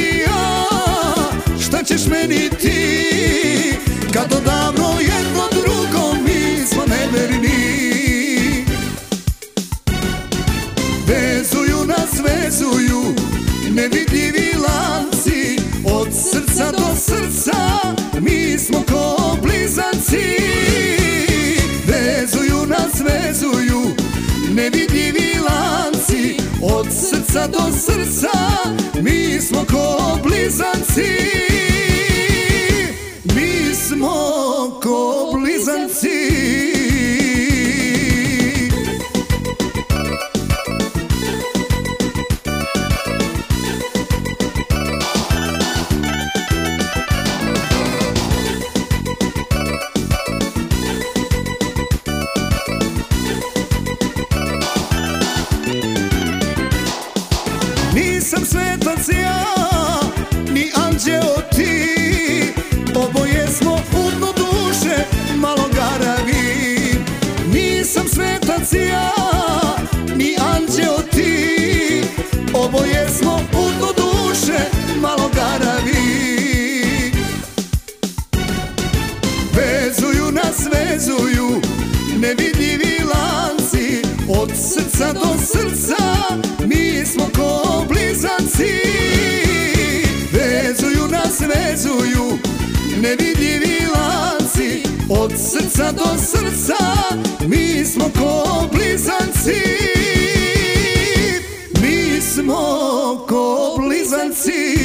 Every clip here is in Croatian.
i ja, šta ćeš meni ti, kad odavno jedno drugom mi smo neverni. Vezuju nas, vezuju nevidljivi lanci, od srca do srca mi smo ko blizanci. Vezuju nas, vezuju nevidljivi lanci, od srca do srca mi smo ko blizanci. Mi smo ko blizanci. Nisam svetac ja, ni anđeo ti, oboje smo u dnu duše malo garavi. Nisam svetac ja, ni anđeo ti, oboje smo u dnu duše malo garavi. Vezuju nas, vezuju nevidljivi lanci, od srca do srca mi smo ko blizanci. Vezuju nas, vezuju nevidljivi lanci, od srca do srca mi smo ko blizanci. Mi smo ko blizanci.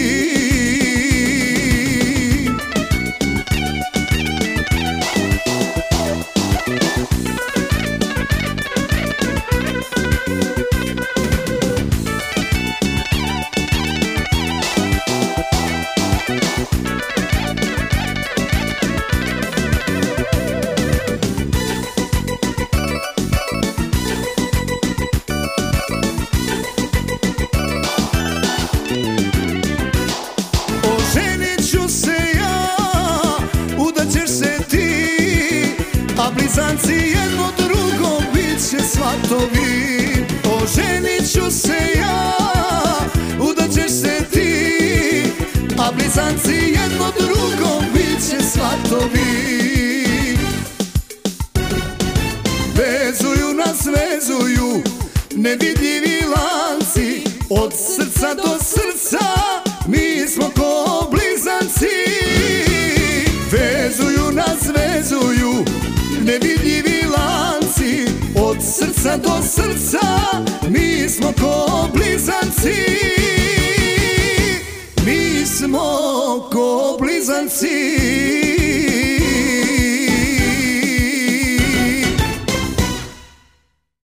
A blizanci jedno drugo bit će svatovi. Oženit ću se ja, udaćeš se ti, a blizanci jedno drugo bit će svatovi. Vezuju nas, vezuju nevidljivi lanci, od srca do srca mi smo ko blizanci. Vezuju nas, vezuju nevidljivi lanci, od srca do srca mi smo ko blizanci. Mi smo ko blizanci.